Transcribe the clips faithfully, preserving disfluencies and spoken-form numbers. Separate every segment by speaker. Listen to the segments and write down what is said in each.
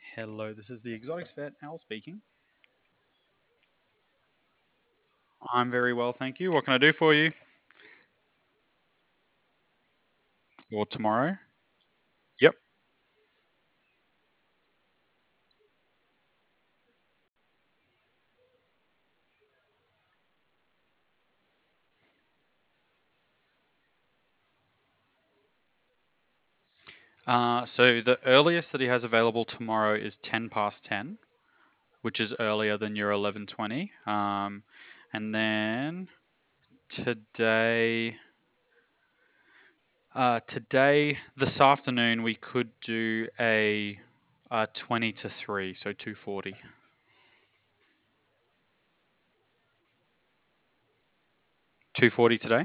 Speaker 1: Hello, this is the Exotics Vet, Al speaking. I'm very well, thank you. What can I do for you? Or tomorrow? Yep. Uh, so the earliest that he has available tomorrow is ten past ten, which is earlier than your eleven twenty. Um, and then today, uh, today, this afternoon, we could do a, uh twenty to three, so two forty. two forty today?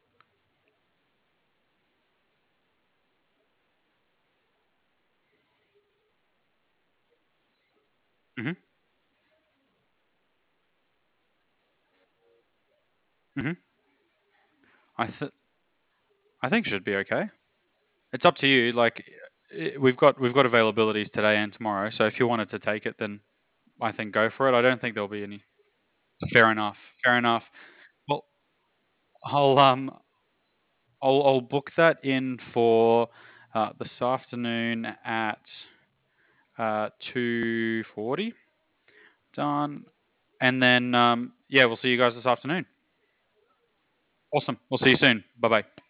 Speaker 1: Mm-hmm. Mm-hmm. I th I think it should be okay. It's up to you. Like i- we've got we've got availabilities today and tomorrow. So if you wanted to take it, then I think go for it. I don't think there'll be any. Fair enough. Fair enough. Well, I'll um I'll I'll book that in for uh, this afternoon at uh, two forty. Done. And then um yeah, we'll see you guys this afternoon. Awesome. We'll see you soon. Bye bye.